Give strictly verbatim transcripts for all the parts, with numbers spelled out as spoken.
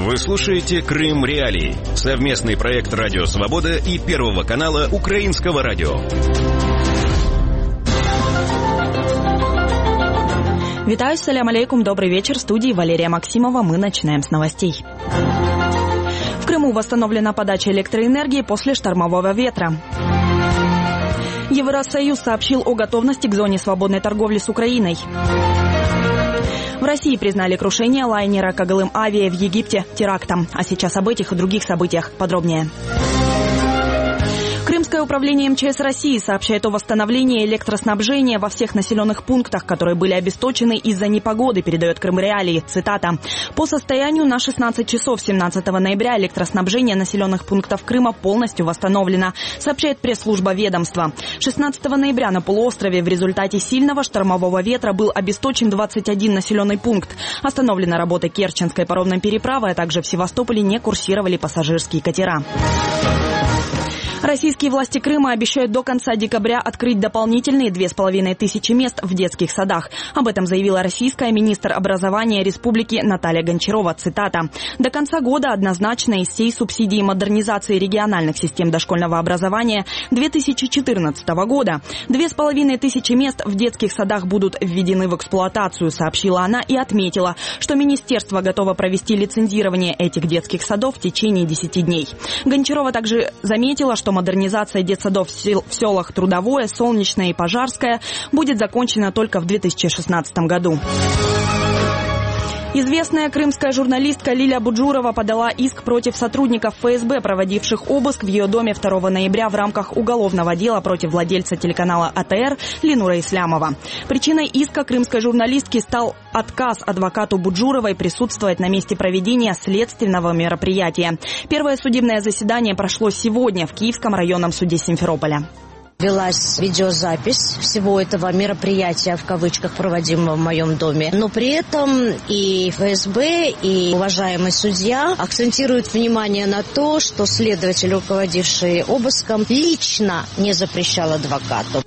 Вы слушаете «Крым Реалии» – совместный проект «Радио Свобода» и Первого канала Украинского радио. Витаю, салям алейкум, добрый вечер. В студии Валерия Максимова. Мы начинаем с новостей. В Крыму восстановлена подача электроэнергии после штормового ветра. Евросоюз сообщил о готовности к зоне свободной торговли с Украиной. В России признали крушение лайнера «Когалым Авиа» в Египте терактом. А сейчас об этих и других событиях подробнее. Крымское управление эм че эс России сообщает о восстановлении электроснабжения во всех населенных пунктах, которые были обесточены из-за непогоды, передает Крым Реалии. Цитата. По состоянию на шестнадцать часов семнадцатого ноября электроснабжение населенных пунктов Крыма полностью восстановлено, сообщает пресс-служба ведомства. шестнадцатого ноября на полуострове в результате сильного штормового ветра был обесточен двадцать один населенный пункт. Остановлена работа Керченской паромной переправы, а также в Севастополе не курсировали пассажирские катера. Российские власти Крыма обещают до конца декабря открыть дополнительные две с половиной тысячи мест в детских садах. Об этом заявила российская министр образования республики Наталья Гончарова. Цитата. До конца года однозначно из всей субсидии модернизации региональных систем дошкольного образования две тысячи четырнадцатого года две с половиной тысячи мест в детских садах будут введены в эксплуатацию, сообщила она и отметила, что министерство готово провести лицензирование этих детских садов в течение десяти дней. Гончарова также заметила, что модернизация детсадов в селах Трудовое, Солнечное и Пожарское будет закончена только в две тысячи шестнадцатом году. Известная крымская журналистка Лиля Буджурова подала иск против сотрудников эф эс бэ, проводивших обыск в ее доме второго ноября в рамках уголовного дела против владельца телеканала а тэ эр Ленура Ислямова. Причиной иска крымской журналистки стал отказ адвокату Буджуровой присутствовать на месте проведения следственного мероприятия. Первое судебное заседание прошло сегодня в Киевском районном суде Симферополя. Велась видеозапись всего этого мероприятия, в кавычках, проводимого в моем доме. Но при этом и эф эс бэ, и уважаемый судья акцентируют внимание на то, что следователь, руководивший обыском, лично не запрещал адвокату.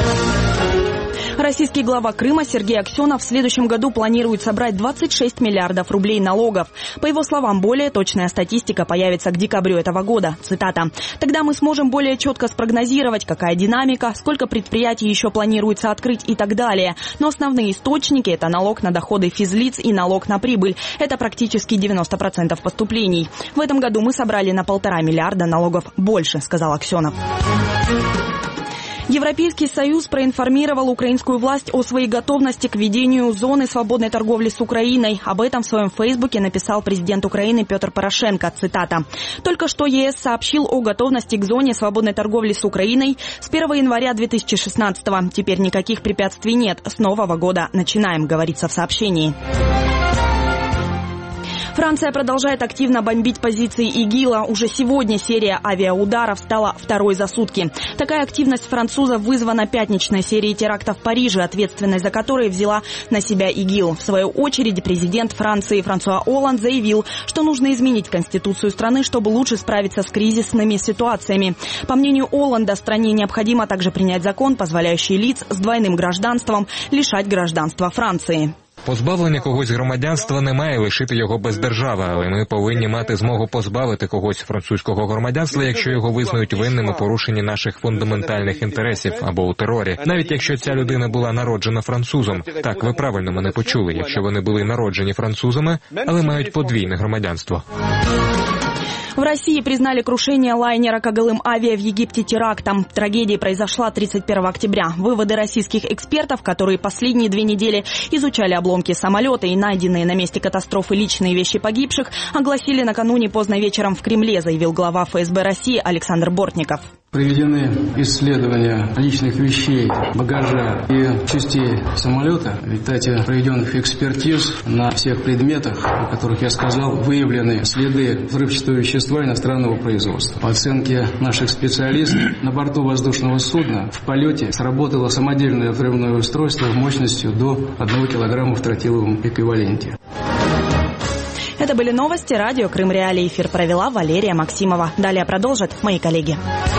Российский глава Крыма Сергей Аксенов в следующем году планирует собрать двадцать шесть миллиардов рублей налогов. По его словам, более точная статистика появится к декабрю этого года. Цитата. «Тогда мы сможем более четко спрогнозировать, какая динамика, сколько предприятий еще планируется открыть и так далее. Но основные источники – это налог на доходы физлиц и налог на прибыль. Это практически девяносто процентов поступлений. В этом году мы собрали на полтора миллиарда налогов больше», – сказал Аксенов. Европейский Союз проинформировал украинскую власть о своей готовности к введению зоны свободной торговли с Украиной. Об этом в своем фейсбуке написал президент Украины Петр Порошенко. Цитата. «Только что е эс сообщил о готовности к зоне свободной торговли с Украиной с первого января две тысячи шестнадцатого. Теперь никаких препятствий нет. С нового года начинаем», говорится в сообщении. Франция продолжает активно бомбить позиции ИГИЛа. Уже сегодня серия авиаударов стала второй за сутки. Такая активность французов вызвана пятничной серией терактов в Париже, ответственность за которые взяла на себя ИГИЛ. В свою очередь, президент Франции Франсуа Олланд заявил, что нужно изменить конституцию страны, чтобы лучше справиться с кризисными ситуациями. По мнению Олланда, стране необходимо также принять закон, позволяющий лиц с двойным гражданством лишать гражданства Франции. Позбавлення когось громадянства не має лишити його без держави, але ми повинні мати змогу позбавити когось французького громадянства, якщо його визнають винним у порушенні наших фундаментальних інтересів або у терорі, навіть якщо ця людина була народжена французом. Так, ви правильно мене почули, якщо вони були народжені французами, але мають подвійне громадянство. В России признали крушение лайнера «Когалым Авиа» в Египте терактом. Трагедия произошла тридцать первого октября. Выводы российских экспертов, которые последние две недели изучали обломки самолета и найденные на месте катастрофы личные вещи погибших, огласили накануне поздно вечером в Кремле, заявил глава эф эс бэ России Александр Бортников. Проведены исследования личных вещей, багажа и частей самолета. В результате проведенных экспертиз на всех предметах, о которых я сказал, выявлены следы взрывчатого вещества иностранного производства. По оценке наших специалистов, на борту воздушного судна в полете сработало самодельное взрывное устройство мощностью до одного килограмма в тротиловом эквиваленте. Это были новости радио Крым Реалии. Эфир провела Валерия Максимова. Далее продолжат мои коллеги.